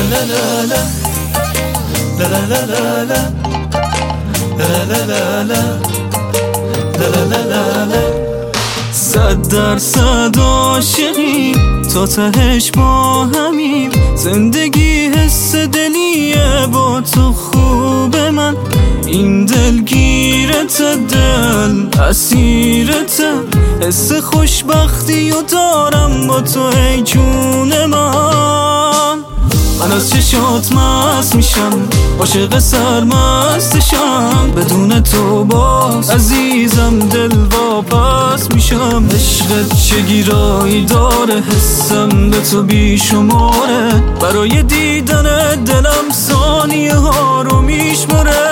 صد درصد عاشقیم تا تهش با همیم، زندگی حس دلیه با تو خوبه، من این دلگیرت، دل اسیرت، حس خوشبختی و دارم با تو ای جون من از چشات مست میشم، عاشق سرمستشم، بدون تو باز عزیزم دل واپس میشم. عشقت چه گیرایی داره، حسم به تو بیشماره، برای دیدن دلم ثانیه ها رو میشماره.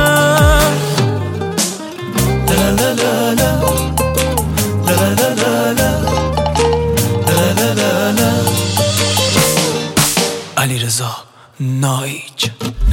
علیرضا نایج.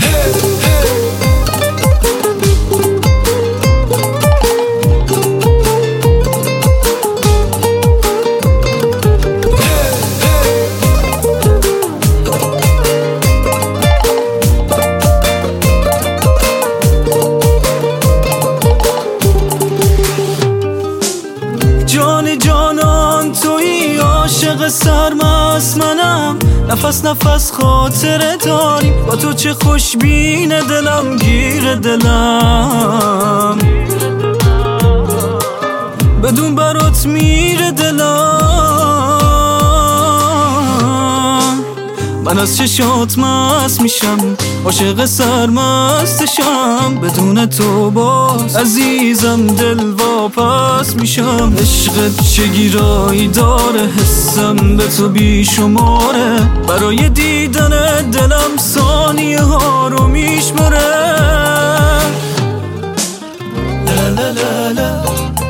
جان جانان تویی، عاشق سرمست منم، نفس نفس خاطره داریم با تو، چه خوشبینه دلم گیر دلم، بدون برات میره دلم. من از چشات مست میشم، عاشق سرمستشم، بدون تو باز عزیزم دل واپس میشم. عشقت چه گیرایی داره، حسم به تو بیشماره، برای دیدن دلم ثانیه ها رو میشماره. لا لا لا لا